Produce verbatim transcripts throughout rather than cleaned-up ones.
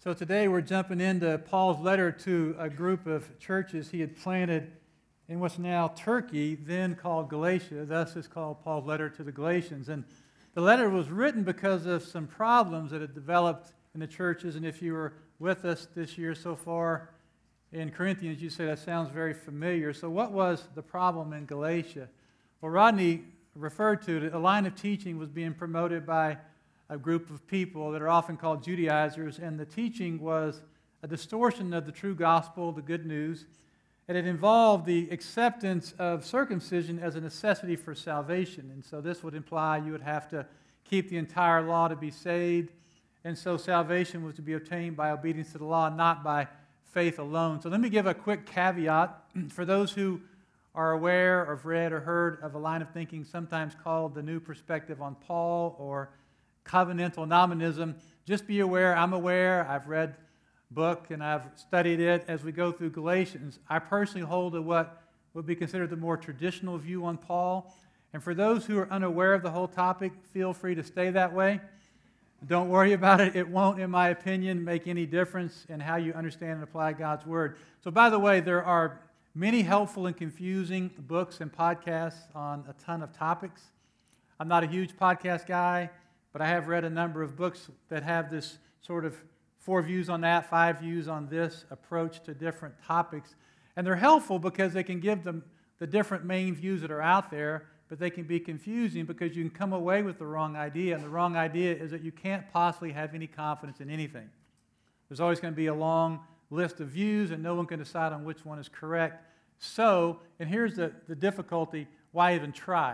So today we're jumping into Paul's letter to a group of churches he had planted in what's now Turkey, then called Galatia. Thus is called Paul's letter to the Galatians. And the letter was written because of some problems that had developed in the churches. And if you were with us this year so far in Corinthians, you say that sounds very familiar. So what was the problem in Galatia? Well, Rodney referred to it. A line of teaching was being promoted by a group of people that are often called Judaizers, and the teaching was a distortion of the true gospel, the good news, and it involved the acceptance of circumcision as a necessity for salvation. And so this would imply you would have to keep the entire law to be saved, and so salvation was to be obtained by obedience to the law, not by faith alone. So let me give a quick caveat for those who are aware or have read or heard of a line of thinking sometimes called the New Perspective on Paul or covenantal nominalism. Just be aware, I'm aware, I've read the book and I've studied it as we go through Galatians. I personally hold to what would be considered the more traditional view on Paul. And for those who are unaware of the whole topic, feel free to stay that way. Don't worry about it. It won't, in my opinion, make any difference in how you understand and apply God's Word. So by the way, there are many helpful and confusing books and podcasts on a ton of topics. I'm not a huge podcast guy, but I have read a number of books that have this sort of four views on that, five views on this approach to different topics. And they're helpful because they can give them the different main views that are out there, but they can be confusing because you can come away with the wrong idea. And the wrong idea is that you can't possibly have any confidence in anything. There's always going to be a long list of views, and no one can decide on which one is correct. So, and here's the, the difficulty, why even try?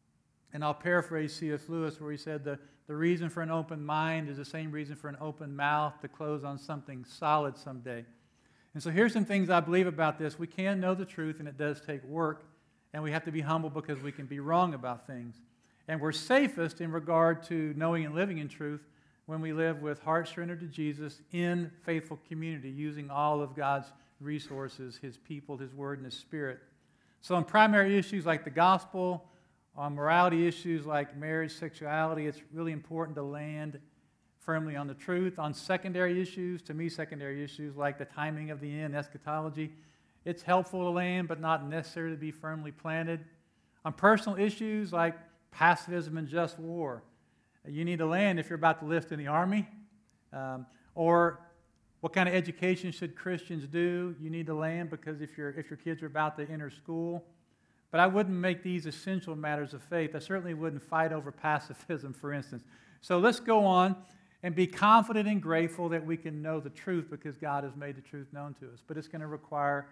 And I'll paraphrase C S Lewis where he said the, the reason for an open mind is the same reason for an open mouth to close on something solid someday. And so here's some things I believe about this. We can know the truth, and it does take work, and we have to be humble because we can be wrong about things. And we're safest in regard to knowing and living in truth when we live with heart surrendered to Jesus in faithful community, using all of God's resources, His people, His Word, and His Spirit. So on primary issues like the gospel, on morality issues like marriage, sexuality, it's really important to land firmly on the truth. On secondary issues, to me, secondary issues like the timing of the end, eschatology, it's helpful to land, but not necessary to be firmly planted. On personal issues like pacifism and just war, you need to land if you're about to enlist in the army. Um, or what kind of education should Christians do? You need to land because if, you if your kids are about to enter school. But I wouldn't make these essential matters of faith. I certainly wouldn't fight over pacifism, for instance. So let's go on and be confident and grateful that we can know the truth because God has made the truth known to us. But it's going to require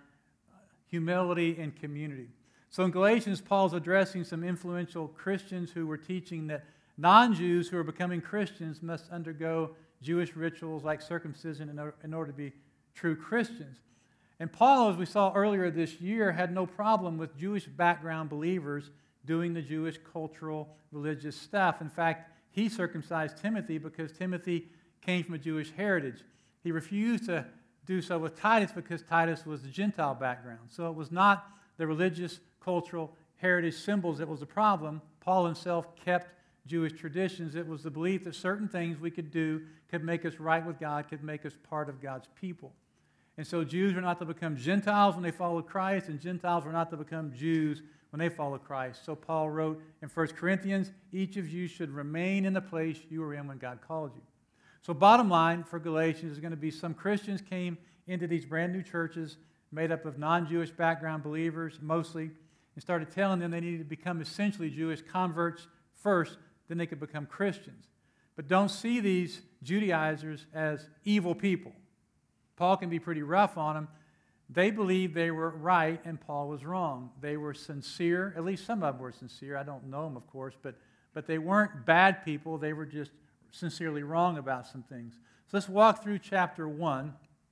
humility and community. So in Galatians, Paul's addressing some influential Christians who were teaching that non-Jews who are becoming Christians must undergo Jewish rituals like circumcision in order to be true Christians. And Paul, as we saw earlier this year, had no problem with Jewish background believers doing the Jewish cultural, religious stuff. In fact, he circumcised Timothy because Timothy came from a Jewish heritage. He refused to do so with Titus because Titus was the Gentile background. So it was not the religious, cultural, heritage symbols that was the problem. Paul himself kept Jewish traditions. It was the belief that certain things we could do could make us right with God, could make us part of God's people. And so Jews were not to become Gentiles when they followed Christ, and Gentiles were not to become Jews when they followed Christ. So Paul wrote in First Corinthians, each of you should remain in the place you were in when God called you. So bottom line for Galatians is going to be some Christians came into these brand new churches made up of non-Jewish background believers mostly and started telling them they needed to become essentially Jewish converts first, then they could become Christians. But don't see these Judaizers as evil people. Paul can be pretty rough on them. They believed they were right and Paul was wrong. They were sincere. At least some of them were sincere. I don't know them, of course, but, but they weren't bad people. They were just sincerely wrong about some things. So let's walk through chapter one.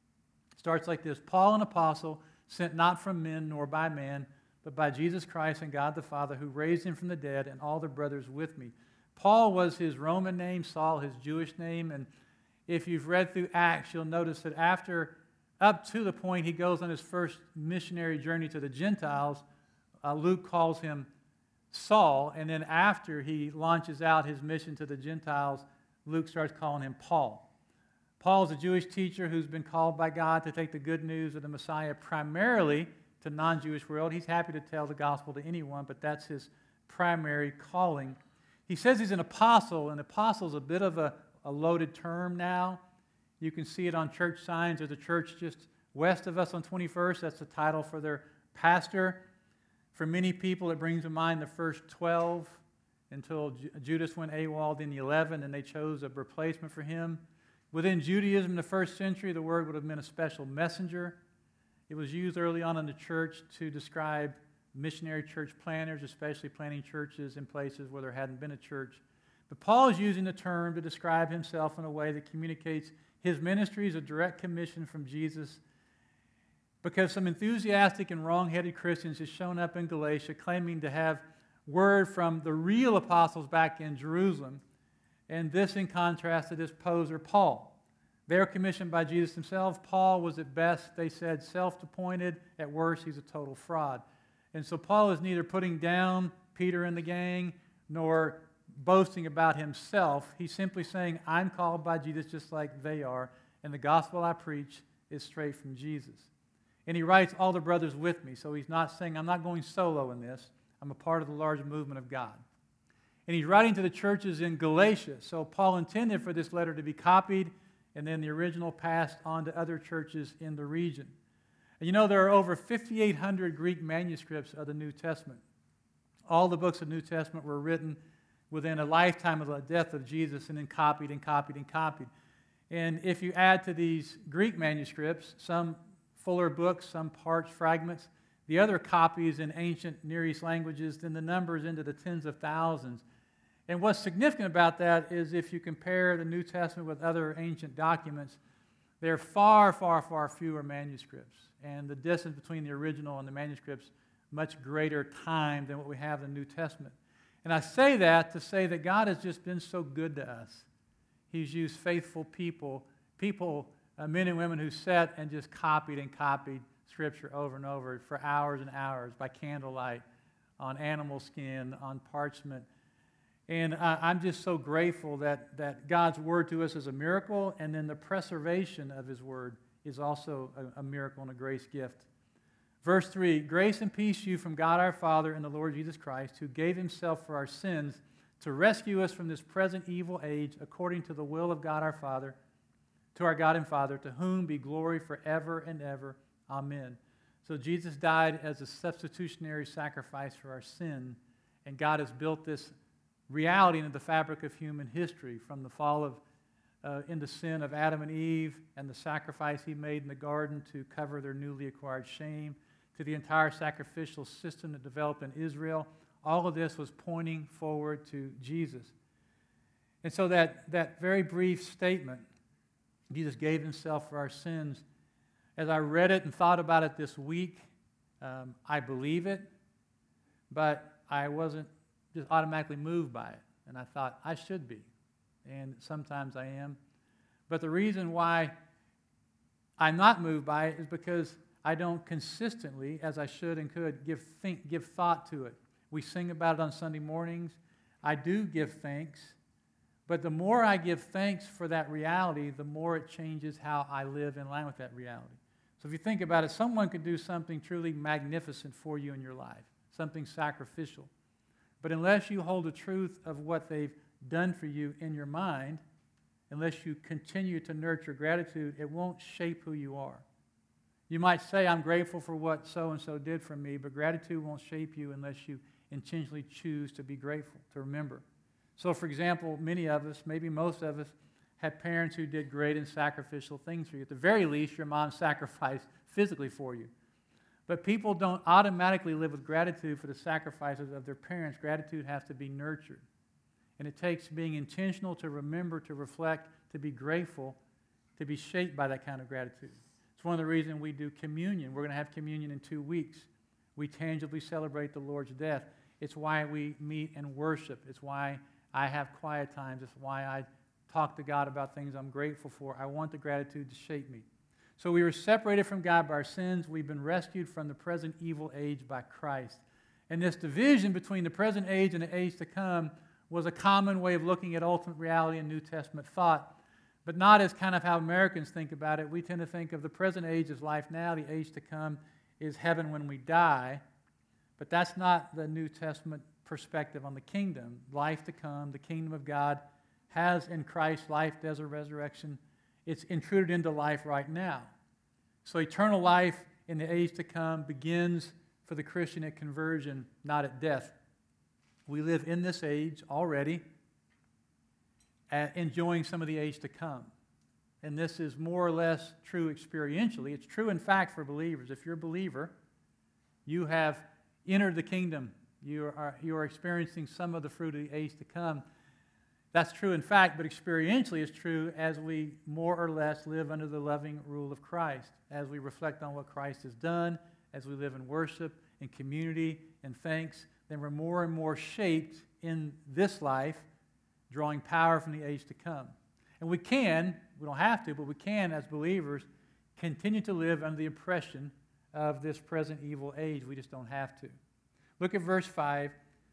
It starts like this. Paul, an apostle, sent not from men nor by man, but by Jesus Christ and God the Father, who raised him from the dead, and all the brothers with me. Paul was his Roman name, Saul his Jewish name, and if you've read through Acts, you'll notice that after, up to the point he goes on his first missionary journey to the Gentiles, uh, Luke calls him Saul, and then after he launches out his mission to the Gentiles, Luke starts calling him Paul. Paul's a Jewish teacher who's been called by God to take the good news of the Messiah primarily to non-Jewish world. He's happy to tell the gospel to anyone, but that's his primary calling. He says he's an apostle, and apostle is a bit of a, a loaded term now. You can see it on church signs. There's a church just west of us on twenty-first. That's the title for their pastor. For many people, it brings to mind the first twelve until Judas went AWOL, then the eleven, and they chose a replacement for him. Within Judaism in the first century, the word would have meant a special messenger. It was used early on in the church to describe missionary church planners, especially planting churches in places where there hadn't been a church. But Paul is using the term to describe himself in a way that communicates his ministry as a direct commission from Jesus, because some enthusiastic and wrong-headed Christians have shown up in Galatia claiming to have word from the real apostles back in Jerusalem, and this in contrast to this poser Paul. They were commissioned by Jesus himself. Paul was at best, they said, self-appointed. At worst, he's a total fraud. And so Paul is neither putting down Peter and the gang nor boasting about himself. He's simply saying, I'm called by Jesus just like they are, and the gospel I preach is straight from Jesus. And he writes, all the brothers with me. So he's not saying, I'm not going solo in this. I'm a part of the large movement of God. And he's writing to the churches in Galatia. So Paul intended for this letter to be copied and then the original passed on to other churches in the region. And you know, there are over fifty-eight hundred Greek manuscripts of the New Testament. All the books of the New Testament were written within a lifetime of the death of Jesus and then copied and copied and copied. And if you add to these Greek manuscripts, some fuller books, some parts, fragments, the other copies in ancient Near East languages, then the numbers into the tens of thousands. And what's significant about that is if you compare the New Testament with other ancient documents, there are far, far, far fewer manuscripts. And the distance between the original and the manuscripts, much greater time than what we have in the New Testament. And I say that to say that God has just been so good to us. He's used faithful people, people, uh, men and women who sat and just copied and copied Scripture over and over for hours and hours by candlelight, on animal skin, on parchment. And uh, I'm just so grateful that, that God's Word to us is a miracle, and then the preservation of His Word is also a, a miracle and a grace gift. Verse three, grace and peace to you from God our Father and the Lord Jesus Christ, who gave Himself for our sins to rescue us from this present evil age according to the will of God our Father, to our God and Father, to whom be glory forever and ever. Amen. So Jesus died as a substitutionary sacrifice for our sin, and God has built this reality into the fabric of human history, from the fall of uh, into sin of Adam and Eve and the sacrifice He made in the garden to cover their newly acquired shame, to the entire sacrificial system that developed in Israel. All of this was pointing forward to Jesus. And so that, that very brief statement, Jesus gave Himself for our sins, as I read it and thought about it this week, um, I believe it, but I wasn't just automatically moved by it. And I thought, I should be. And sometimes I am. But the reason why I'm not moved by it is because I don't consistently, as I should and could, give think, give thought to it. We sing about it on Sunday mornings. I do give thanks. But the more I give thanks for that reality, the more it changes how I live in line with that reality. So if you think about it, someone could do something truly magnificent for you in your life, something sacrificial. But unless you hold the truth of what they've done for you in your mind, unless you continue to nurture gratitude, it won't shape who you are. You might say, I'm grateful for what so-and-so did for me, but gratitude won't shape you unless you intentionally choose to be grateful, to remember. So, for example, many of us, maybe most of us, had parents who did great and sacrificial things for you. At the very least, your mom sacrificed physically for you. But people don't automatically live with gratitude for the sacrifices of their parents. Gratitude has to be nurtured. And it takes being intentional to remember, to reflect, to be grateful, to be shaped by that kind of gratitude. It's one of the reasons we do communion. We're going to have communion in two weeks. We tangibly celebrate the Lord's death. It's why we meet and worship. It's why I have quiet times. It's why I talk to God about things I'm grateful for. I want the gratitude to shape me. So we were separated from God by our sins. We've been rescued from the present evil age by Christ. And this division between the present age and the age to come was a common way of looking at ultimate reality in New Testament thought. but not as kind of how Americans think about it. We tend to think of the present age as life now, the age to come is heaven when we die, but that's not the New Testament perspective on the kingdom. Life to come, the kingdom of God has in Christ life, death, or resurrection. It's intruded into life right now. So eternal life in the age to come begins for the Christian at conversion, not at death. We live in this age already, uh, enjoying some of the age to come. And this is more or less true experientially. It's true, in fact, for believers. If you're a believer, you have entered the kingdom. You are, you are experiencing some of the fruit of the age to come. That's true, in fact, but experientially it's true as we more or less live under the loving rule of Christ, as we reflect on what Christ has done, as we live in worship, in community, in thanks, then we're more and more shaped in this life, drawing power from the age to come. And we can, we don't have to, but we can, as believers, continue to live under the oppression of this present evil age. We just don't have to. Look at verse five.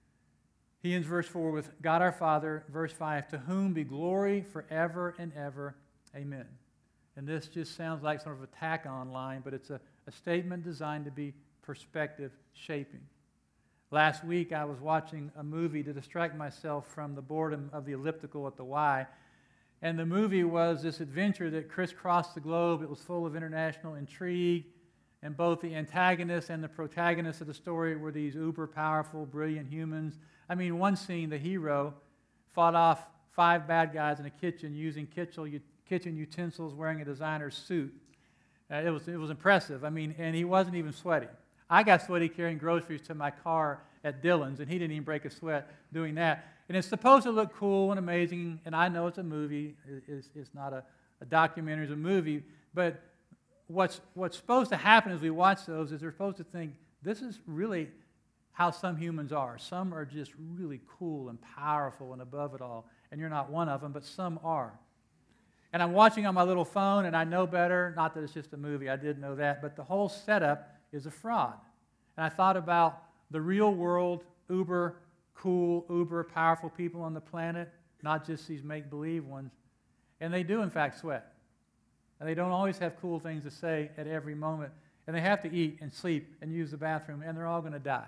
He ends verse four with, God our Father, verse five, to whom be glory forever and ever. Amen. And this just sounds like sort of a tack-on line, but it's a, a statement designed to be perspective shaping. Last week I was watching a movie to distract myself from the boredom of the elliptical at the Y. And the movie was this adventure that crisscrossed the globe. It was full of international intrigue. And both the antagonist and the protagonist of the story were these uber powerful, brilliant humans. I mean, one scene, the hero fought off five bad guys in a kitchen using kitchen utensils, wearing a designer suit. Uh, it was, it was impressive. I mean, and he wasn't even sweaty. I got sweaty carrying groceries to my car at Dillon's, and he didn't even break a sweat doing that. And it's supposed to look cool and amazing, and I know it's a movie. It's, it's not a, a documentary, it's a movie. But what's, what's supposed to happen as we watch those is they're supposed to think, this is really how some humans are. Some are just really cool and powerful and above it all, and you're not one of them, but some are. And I'm watching on my little phone, and I know better, not that it's just a movie, I did know that, but the whole setup is a fraud. And I thought about the real world, uber cool, uber powerful people on the planet, not just these make-believe ones. And they do, in fact, sweat. And they don't always have cool things to say at every moment. And they have to eat and sleep and use the bathroom, and they're all going to die.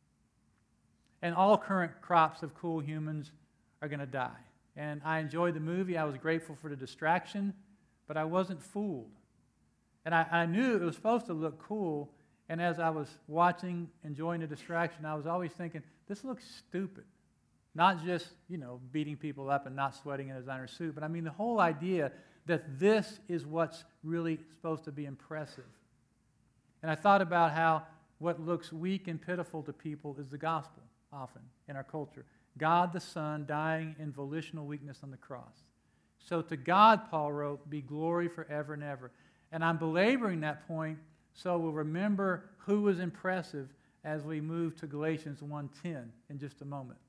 And all current crops of cool humans are going to die. And I enjoyed the movie. I was grateful for the distraction, but I wasn't fooled. And I, I knew it was supposed to look cool, and as I was watching, enjoying the distraction, I was always thinking, this looks stupid. Not just, you know, beating people up and not sweating in a designer suit, but I mean the whole idea that this is what's really supposed to be impressive. And I thought about how what looks weak and pitiful to people is the gospel, often, in our culture. God the Son dying in volitional weakness on the cross. So to God, Paul wrote, be glory forever and ever. And I'm belaboring that point so we'll remember who was impressive as we move to Galatians one ten in just a moment.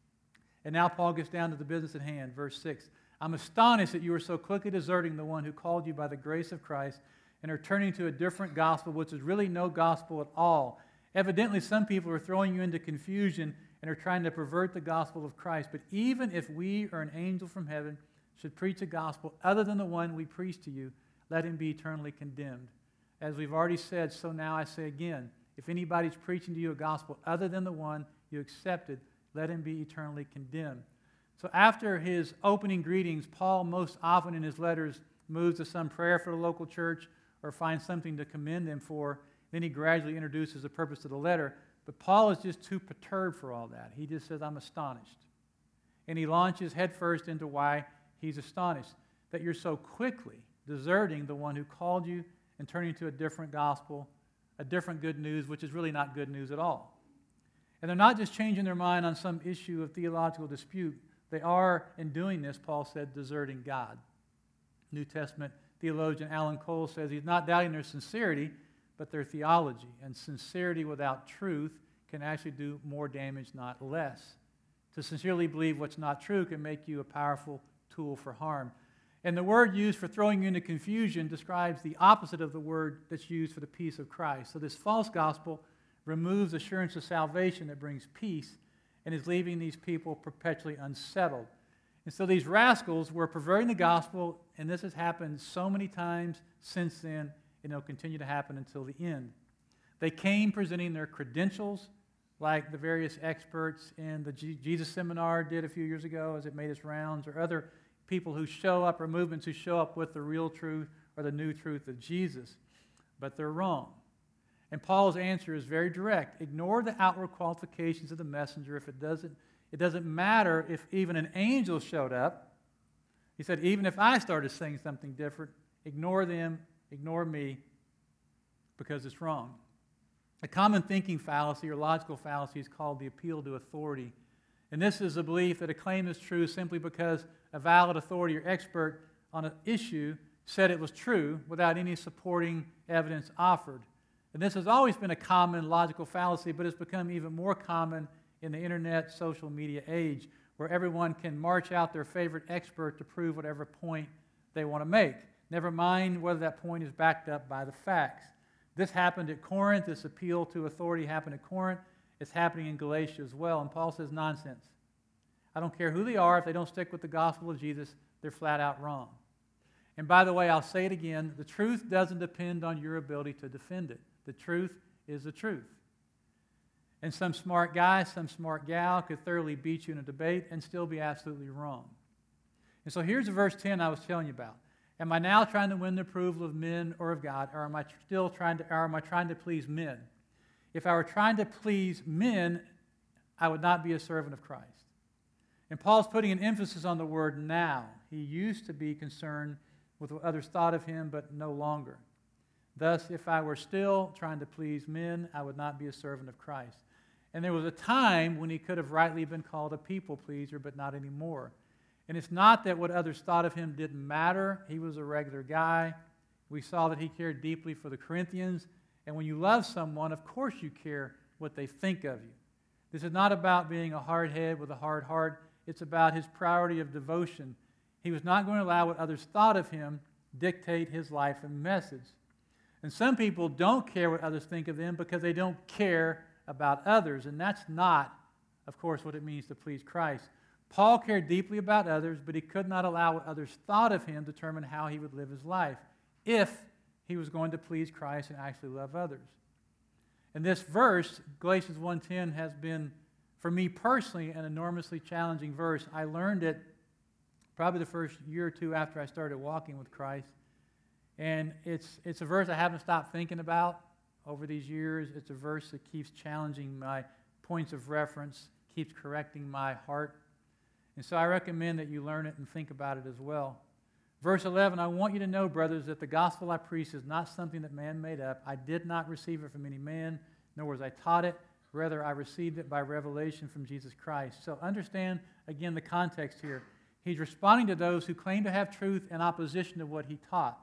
And now Paul gets down to the business at hand, verse six. I'm astonished that you are so quickly deserting the one who called you by the grace of Christ and are turning to a different gospel, which is really no gospel at all. Evidently, some people are throwing you into confusion and are trying to pervert the gospel of Christ. But even if we or an angel from heaven should preach a gospel other than the one we preach to you, let him be eternally condemned. As we've already said, so now I say again, if anybody's preaching to you a gospel other than the one you accepted, let him be eternally condemned. So after his opening greetings, Paul most often in his letters moves to some prayer for the local church or finds something to commend them for. Then he gradually introduces the purpose of the letter. But Paul is just too perturbed for all that. He just says, I'm astonished. And he launches headfirst into why he's astonished, that you're so quickly deserting the one who called you and turning to a different gospel, a different good news, which is really not good news at all. And they're not just changing their mind on some issue of theological dispute. They are, in doing this, Paul said, deserting God. New Testament theologian Alan Cole says he's not doubting their sincerity, but their theology. And sincerity without truth can actually do more damage, not less. To sincerely believe what's not true can make you a powerful tool for harm. And the word used for throwing you into confusion describes the opposite of the word that's used for the peace of Christ. So this false gospel removes assurance of salvation that brings peace and is leaving these people perpetually unsettled. And so these rascals were perverting the gospel, and this has happened so many times since then, and it'll continue to happen until the end. They came presenting their credentials, like the various experts in the G- Jesus Seminar did a few years ago as it made its rounds, or other people who show up, or movements who show up with the real truth or the new truth of Jesus. But they're wrong. And Paul's answer is very direct. Ignore the outward qualifications of the messenger. If it doesn't, it doesn't matter if even an angel showed up. He said, even if I started saying something different, ignore them, ignore me, because it's wrong. A common thinking fallacy or logical fallacy is called the appeal to authority. And this is a belief that a claim is true simply because a valid authority or expert on an issue said it was true without any supporting evidence offered. And this has always been a common logical fallacy, but it's become even more common in the internet social media age, where everyone can march out their favorite expert to prove whatever point they want to make, never mind whether that point is backed up by the facts. This happened at Corinth. This appeal to authority happened at Corinth. It's happening in Galatia as well. And Paul says, nonsense. I don't care who they are. If they don't stick with the gospel of Jesus, they're flat out wrong. And by the way, I'll say it again, the truth doesn't depend on your ability to defend it. The truth is the truth. And some smart guy, some smart gal could thoroughly beat you in a debate and still be absolutely wrong. And so here's verse ten I was telling you about. Am I now trying to win the approval of men or of God, or am I still trying to, or am I trying to please men? If I were trying to please men, I would not be a servant of Christ. And Paul's putting an emphasis on the word now. He used to be concerned with what others thought of him, but no longer. Thus, if I were still trying to please men, I would not be a servant of Christ. And there was a time when he could have rightly been called a people pleaser, but not anymore. And it's not that what others thought of him didn't matter. He was a regular guy. We saw that he cared deeply for the Corinthians. And when you love someone, of course you care what they think of you. This is not about being a hard head with a hard heart. It's about his priority of devotion. He was not going to allow what others thought of him dictate his life and message. And some people don't care what others think of them because they don't care about others. And that's not, of course, what it means to please Christ. Paul cared deeply about others, but he could not allow what others thought of him determine how he would live his life if he was going to please Christ and actually love others. And this verse, Galatians one ten, has been, for me personally, an enormously challenging verse. I learned it probably the first year or two after I started walking with Christ. And it's, it's a verse I haven't stopped thinking about over these years. It's a verse that keeps challenging my points of reference, keeps correcting my heart. And so I recommend that you learn it and think about it as well. Verse eleven, I want you to know, brothers, that the gospel I preach is not something that man made up. I did not receive it from any man, nor was I taught it. Rather, I received it by revelation from Jesus Christ. So understand, again, the context here. He's responding to those who claim to have truth in opposition to what he taught.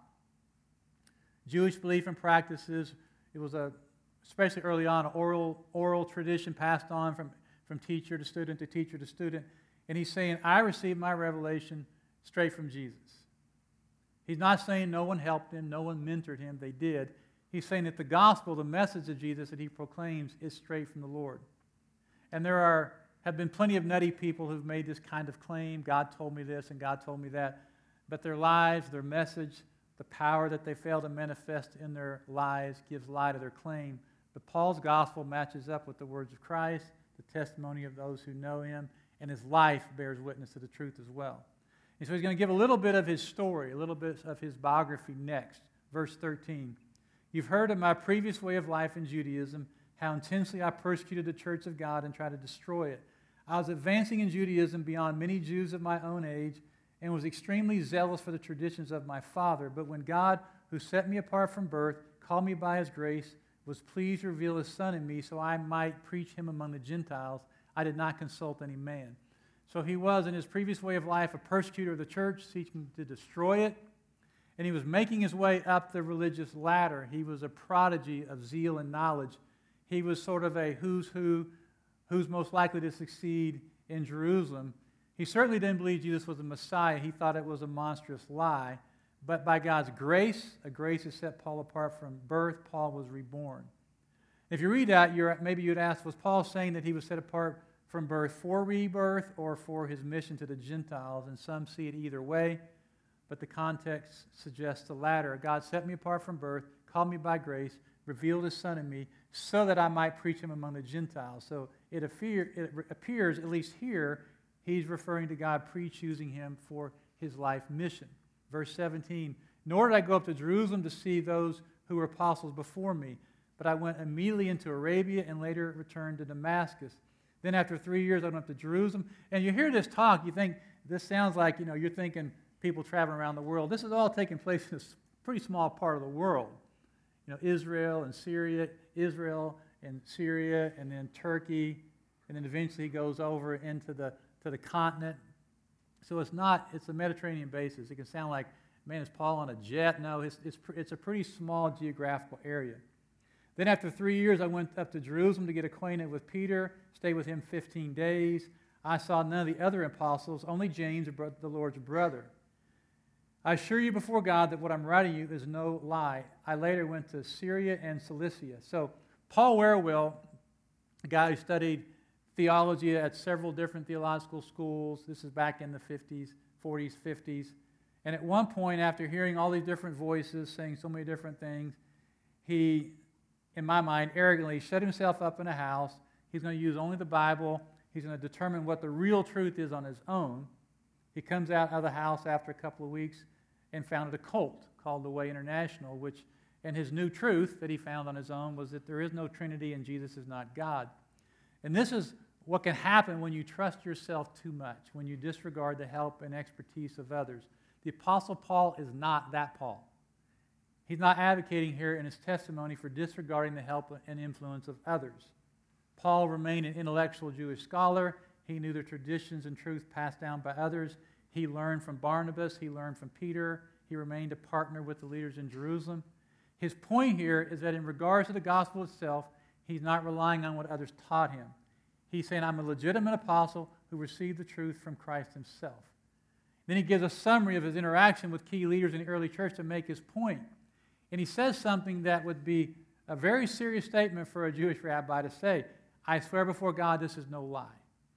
Jewish belief and practices, it was a, especially early on, an oral, oral tradition passed on from, from teacher to student to teacher to student. And he's saying, I received my revelation straight from Jesus. He's not saying no one helped him, no one mentored him. They did. He's saying that the gospel, the message of Jesus that he proclaims, is straight from the Lord. And there are have been plenty of nutty people who've made this kind of claim. God told me this and God told me that. But their lives, their message, the power that they fail to manifest in their lives gives lie to their claim. But Paul's gospel matches up with the words of Christ, the testimony of those who know him, and his life bears witness to the truth as well. And so he's going to give a little bit of his story, a little bit of his biography next. Verse thirteen. You've heard of my previous way of life in Judaism, how intensely I persecuted the church of God and tried to destroy it. I was advancing in Judaism beyond many Jews of my own age and was extremely zealous for the traditions of my father. But when God, who set me apart from birth, called me by his grace, was pleased to reveal his Son in me so I might preach him among the Gentiles, I did not consult any man. So he was, in his previous way of life, a persecutor of the church, seeking to destroy it. And he was making his way up the religious ladder. He was a prodigy of zeal and knowledge. He was sort of a who's who, who's most likely to succeed in Jerusalem. He certainly didn't believe Jesus was the Messiah. He thought it was a monstrous lie. But by God's grace, a grace that set Paul apart from birth, Paul was reborn. If you read that, you're, maybe you'd ask, was Paul saying that he was set apart from birth for rebirth or for his mission to the Gentiles, and some see it either way, but the context suggests the latter. God set me apart from birth, called me by grace, revealed his Son in me, so that I might preach him among the Gentiles. So it, appear, it appears, at least here, he's referring to God pre-choosing him for his life mission. Verse seventeen, nor did I go up to Jerusalem to see those who were apostles before me, but I went immediately into Arabia and later returned to Damascus. Then after three years, I went up to Jerusalem. And you hear this talk, you think, this sounds like, you know, you're thinking people traveling around the world. This is all taking place in a pretty small part of the world. You know, Israel and Syria, Israel and Syria, and then Turkey, and then eventually he goes over into the to the continent. So it's not, it's a Mediterranean basis. It can sound like, man, is Paul on a jet? No, it's, it's, it's a pretty small geographical area. Then after three years, I went up to Jerusalem to get acquainted with Peter, stayed with him fifteen days. I saw none of the other apostles, only James, the Lord's brother. I assure you before God that what I'm writing you is no lie. I later went to Syria and Cilicia. So Paul Wierwille, a guy who studied theology at several different theological schools, this is back in the fifties, forties, fifties, and at one point, after hearing all these different voices saying so many different things, he, in my mind, arrogantly shut himself up in a house. He's going to use only the Bible. He's going to determine what the real truth is on his own. He comes out of the house after a couple of weeks and founded a cult called The Way International, which, and his new truth that he found on his own was that there is no Trinity and Jesus is not God. And this is what can happen when you trust yourself too much, when you disregard the help and expertise of others. The Apostle Paul is not that Paul. He's not advocating here in his testimony for disregarding the help and influence of others. Paul remained an intellectual Jewish scholar. He knew the traditions and truth passed down by others. He learned from Barnabas. He learned from Peter. He remained a partner with the leaders in Jerusalem. His point here is that in regards to the gospel itself, he's not relying on what others taught him. He's saying, I'm a legitimate apostle who received the truth from Christ himself. Then he gives a summary of his interaction with key leaders in the early church to make his point. And he says something that would be a very serious statement for a Jewish rabbi to say. I swear before God, this is no lie.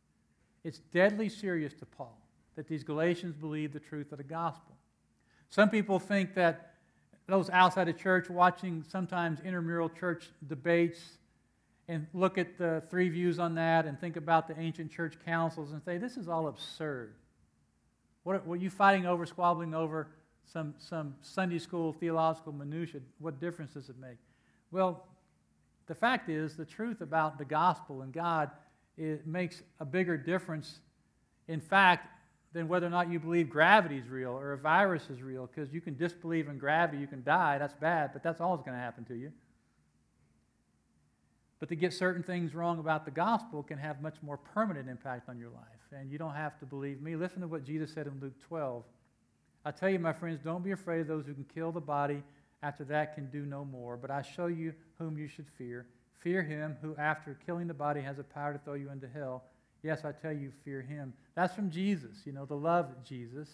It's deadly serious to Paul that these Galatians believe the truth of the gospel. Some people think that those outside the church watching sometimes intramural church debates and look at the three views on that and think about the ancient church councils and say, this is all absurd. What were you fighting over, squabbling over some, some Sunday school theological minutia? What difference does it make? Well, the fact is, the truth about the gospel and God, it makes a bigger difference, in fact, than whether or not you believe gravity is real or a virus is real, because you can disbelieve in gravity, you can die, that's bad, but that's all that's going to happen to you. But to get certain things wrong about the gospel can have much more permanent impact on your life. And you don't have to believe me. Listen to what Jesus said in Luke twelve. I tell you, my friends, don't be afraid of those who can kill the body, after that can do no more. But I show you whom you should fear. Fear him who, after killing the body, has the power to throw you into hell. Yes, I tell you, fear him. That's from Jesus, you know, the love of Jesus,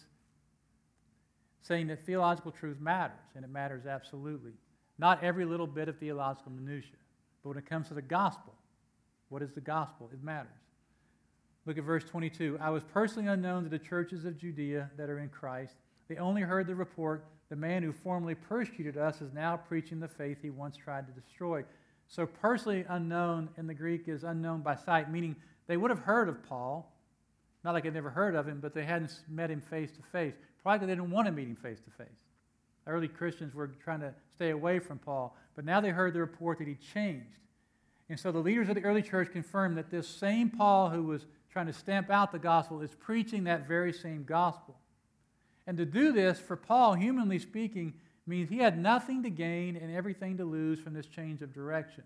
saying that theological truth matters, and it matters absolutely. Not every little bit of theological minutia. But when it comes to the gospel, what is the gospel? It matters. Look at verse twenty-two. I was personally unknown to the churches of Judea that are in Christ. They only heard the report. The man who formerly persecuted us is now preaching the faith he once tried to destroy. So personally unknown in the Greek is unknown by sight, meaning they would have heard of Paul. Not like they'd never heard of him, but they hadn't met him face to face. Probably they didn't want to meet him face to face. Early Christians were trying to stay away from Paul, but now they heard the report that he changed. And so the leaders of the early church confirmed that this same Paul who was trying to stamp out the gospel is preaching that very same gospel. And to do this, for Paul, humanly speaking, means he had nothing to gain and everything to lose from this change of direction.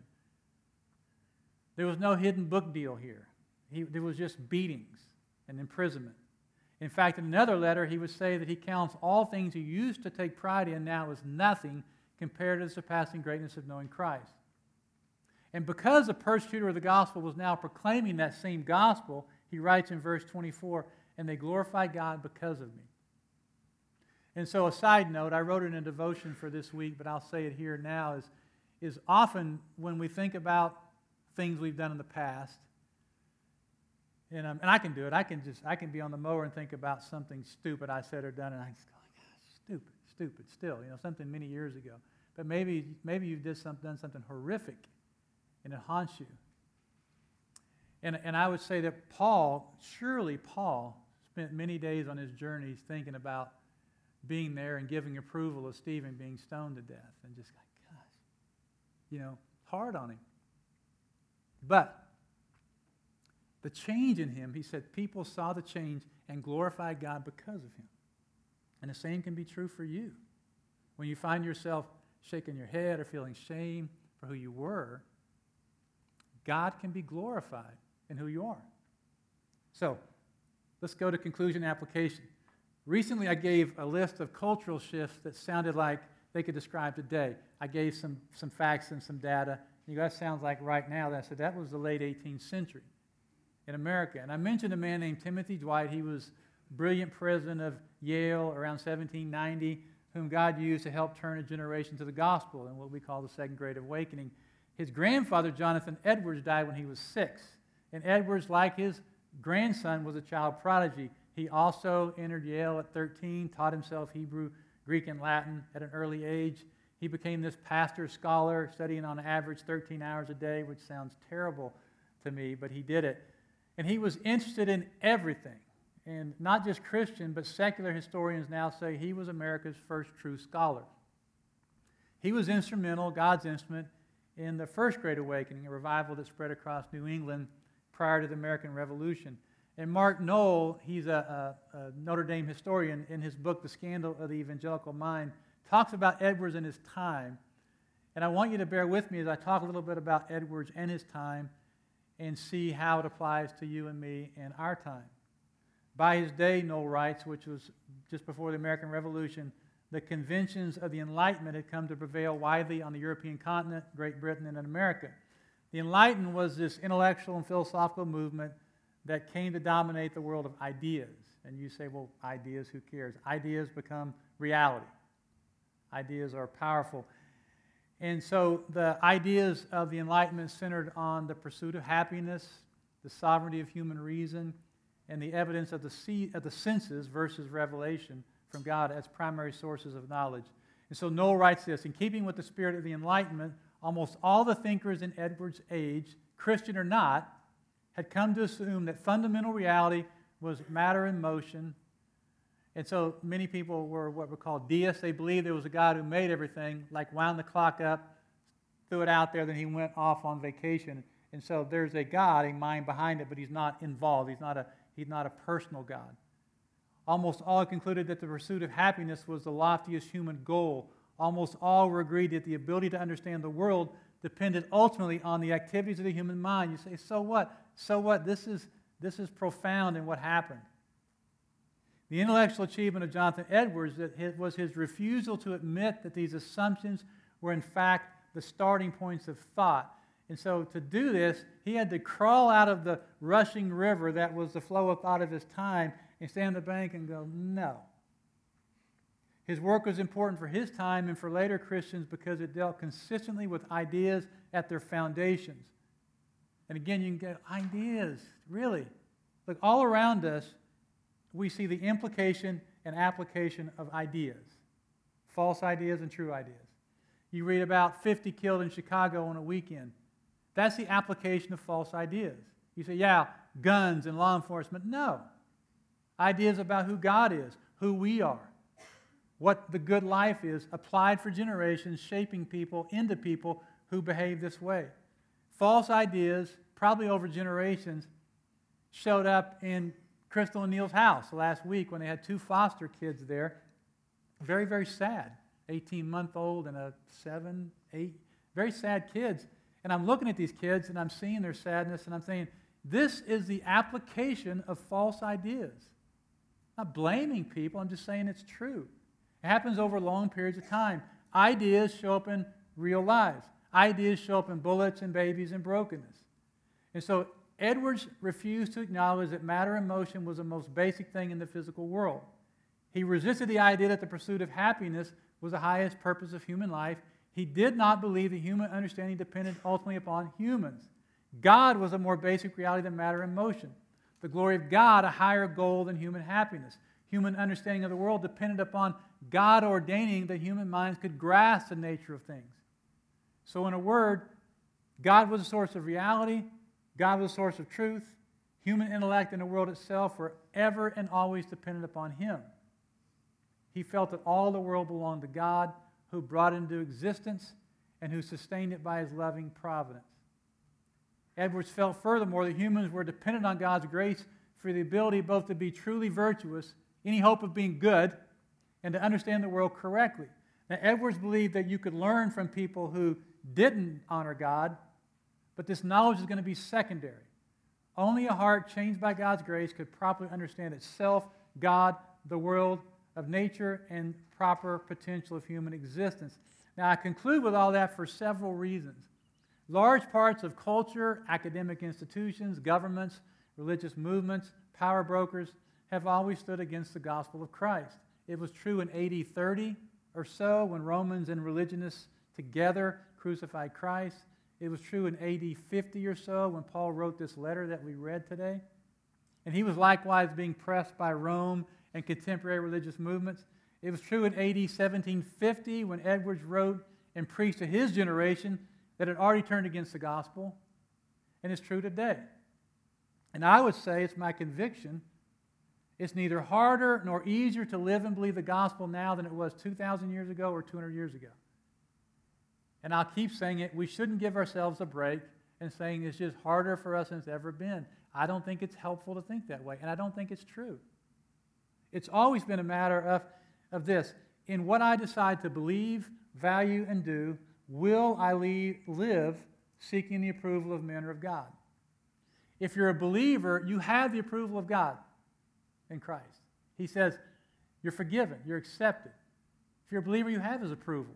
There was no hidden book deal here. He, there was just beatings and imprisonment. In fact, in another letter, he would say that he counts all things he used to take pride in now as nothing compared to the surpassing greatness of knowing Christ. And because the persecutor of the gospel was now proclaiming that same gospel, he writes in verse twenty-four, and they glorified God because of me. And so a side note, I wrote it in a devotion for this week, but I'll say it here now, is, is often when we think about things we've done in the past, And, um, and I can do it. I can just, I can be on the mower and think about something stupid I said or done, and I just go, gosh, stupid, stupid still, you know, something many years ago. But maybe, maybe you did some, done something horrific, and it haunts you. And, and I would say that Paul, surely Paul, spent many days on his journeys thinking about being there and giving approval of Stephen being stoned to death, and just like, gosh, you know, hard on him. But the change in him, he said, people saw the change and glorified God because of him. And the same can be true for you. When you find yourself shaking your head or feeling shame for who you were, God can be glorified in who you are. So, let's go to conclusion application. Recently, I gave a list of cultural shifts that sounded like they could describe today. I gave some, some facts and some data. You guys sounds like right now. I said that was the late eighteenth century in America. And I mentioned a man named Timothy Dwight. He was brilliant president of Yale around seventeen ninety, whom God used to help turn a generation to the gospel in what we call the Second Great Awakening. His grandfather, Jonathan Edwards, died when he was six. And Edwards, like his grandson, was a child prodigy. He also entered Yale at thirteen, taught himself Hebrew, Greek, and Latin at an early age. He became this pastor scholar, studying on average thirteen hours a day, which sounds terrible to me, but he did it. And he was interested in everything. And not just Christian, but secular historians now say he was America's first true scholar. He was instrumental, God's instrument, in the First Great Awakening, a revival that spread across New England prior to the American Revolution. And Mark Knoll, he's a, a, a Notre Dame historian, in his book, The Scandal of the Evangelical Mind, talks about Edwards and his time. And I want you to bear with me as I talk a little bit about Edwards and his time and see how it applies to you and me in our time. By his day, Knoll writes, which was just before the American Revolution, the conventions of the Enlightenment had come to prevail widely on the European continent, Great Britain, and in America. The Enlightenment was this intellectual and philosophical movement that came to dominate the world of ideas. And you say, well, ideas, who cares? Ideas become reality. Ideas are powerful. And so the ideas of the Enlightenment centered on the pursuit of happiness, the sovereignty of human reason, and the evidence of the, see, of the senses versus revelation from God as primary sources of knowledge. And so Knoll writes this, in keeping with the spirit of the Enlightenment, almost all the thinkers in Edwards' age, Christian or not, had come to assume that fundamental reality was matter in motion. And so many people were what were called deists. They believed there was a God who made everything, like wound the clock up, threw it out there, then he went off on vacation. And so there's a God, a mind behind it, but he's not involved. He's not a, he's not a personal God. Almost all concluded that the pursuit of happiness was the loftiest human goal. Almost all were agreed that the ability to understand the world depended ultimately on the activities of the human mind. You say, so what? So what? This is, this is profound in what happened. The intellectual achievement of Jonathan Edwards was his refusal to admit that these assumptions were in fact the starting points of thought. And so to do this, he had to crawl out of the rushing river that was the flow of thought of his time and stand on the bank and go, no. His work was important for his time and for later Christians because it dealt consistently with ideas at their foundations. And again, you can get ideas, really. Look, all around us, we see the implication and application of ideas. False ideas and true ideas. You read about fifty killed in Chicago on a weekend. That's the application of false ideas. You say, yeah, guns and law enforcement. No. Ideas about who God is, who we are, what the good life is, applied for generations, shaping people into people who behave this way. False ideas, probably over generations, showed up in Crystal and Neil's house last week when they had two foster kids there. Very, very sad. eighteen-month-old and a seven, eight, very sad kids. And I'm looking at these kids and I'm seeing their sadness and I'm saying, this is the application of false ideas. I'm not blaming people, I'm just saying it's true. It happens over long periods of time. Ideas show up in real lives. Ideas show up in bullets and babies and brokenness. And so Edwards refused to acknowledge that matter and motion was the most basic thing in the physical world. He resisted the idea that the pursuit of happiness was the highest purpose of human life. He did not believe that human understanding depended ultimately upon humans. God was a more basic reality than matter and motion. The glory of God, a higher goal than human happiness. Human understanding of the world depended upon God ordaining that human minds could grasp the nature of things. So in a word, God was a source of reality. God was a source of truth. Human intellect and the world itself were ever and always dependent upon Him. He felt that all the world belonged to God, who brought it into existence and who sustained it by His loving providence. Edwards felt furthermore that humans were dependent on God's grace for the ability both to be truly virtuous, any hope of being good, and to understand the world correctly. Now, Edwards believed that you could learn from people who didn't honor God, but this knowledge is going to be secondary. Only a heart changed by God's grace could properly understand itself, God, the world of nature, and proper potential of human existence. Now, I conclude with all that for several reasons. Large parts of culture, academic institutions, governments, religious movements, power brokers have always stood against the gospel of Christ. It was true in A D thirty or so when Romans and religionists together crucified Christ. It was true in A D fifty or so when Paul wrote this letter that we read today. And he was likewise being pressed by Rome and contemporary religious movements. It was true in A D seventeen fifty when Edwards wrote and preached to his generation that had already turned against the gospel, and it's true today. And I would say, it's my conviction, it's neither harder nor easier to live and believe the gospel now than it was two thousand years ago or two hundred years ago. And I'll keep saying it, we shouldn't give ourselves a break and saying it's just harder for us than it's ever been. I don't think it's helpful to think that way, and I don't think it's true. It's always been a matter of, of this. In what I decide to believe, value, and do, will I live seeking the approval of men or of God? If you're a believer, you have the approval of God in Christ. He says, you're forgiven, you're accepted. If you're a believer, you have His approval.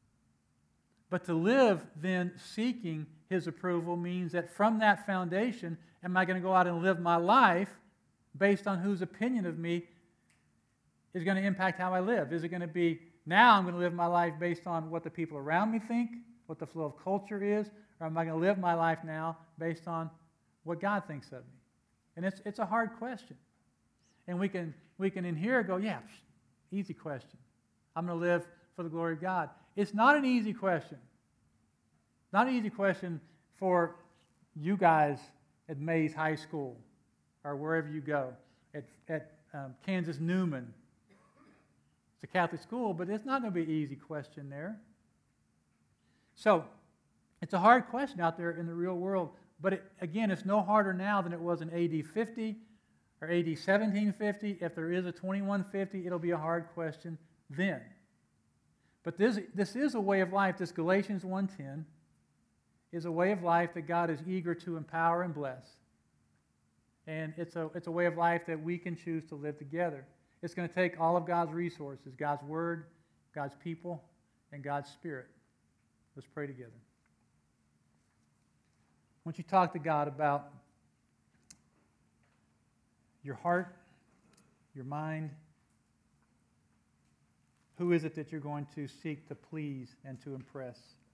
But to live then seeking His approval means that from that foundation, am I going to go out and live my life based on whose opinion of me is going to impact how I live? Is it going to be, now I'm going to live my life based on what the people around me think, what the flow of culture is, or am I going to live my life now based on what God thinks of me? And it's, it's a hard question. And we can, we can in here go, yeah, easy question. I'm going to live for the glory of God. It's not an easy question. Not an easy question for you guys at Mays High School or wherever you go, at, at um, Kansas Newman. It's a Catholic school, but it's not going to be an easy question there. So, it's a hard question out there in the real world. But it, again, it's no harder now than it was in A D fifty or A D seventeen fifty. If there is a twenty-one fifty, it'll be a hard question then. But this, this is a way of life. This Galatians one ten is a way of life that God is eager to empower and bless. And it's a, it's a way of life that we can choose to live together. It's going to take all of God's resources, God's Word, God's people, and God's Spirit. Let's pray together. I want you to talk to God about your heart, your mind. Who is it that you're going to seek to please and to impress?